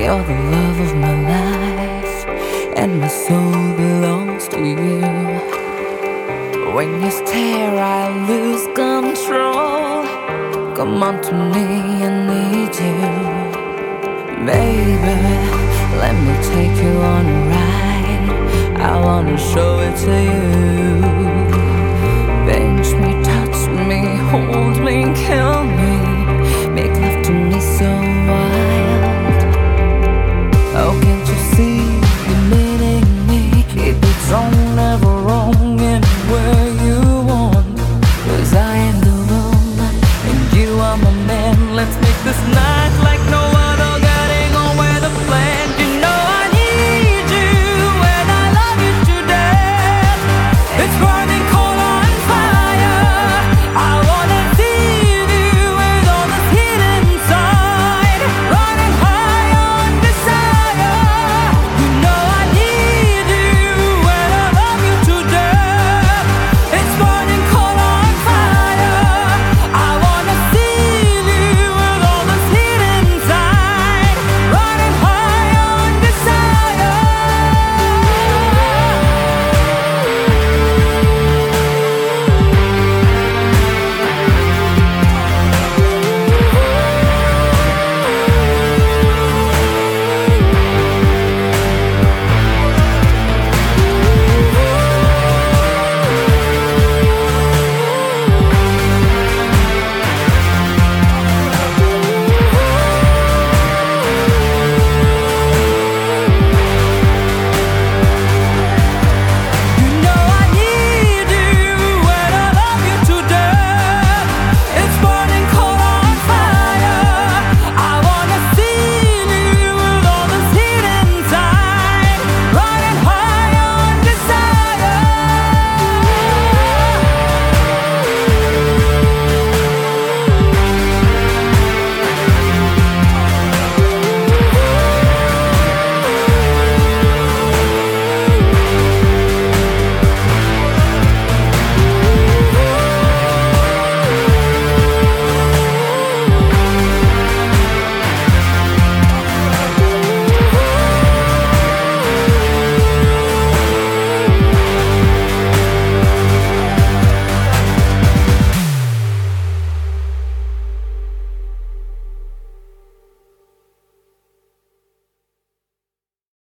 You're the love of my life, and my soul belongs to you. When you stare, I lose control. Come on to me, I need you. Baby, let me take you on a ride. I wanna show it to you. Pinch me, touch me, hold me, kill me. Make love to me so wild. Oh, can't you see the meaning in me? Keep it on, never wrong, anywhere you want. 'Cause I am the woman and you are my man. Let's make this night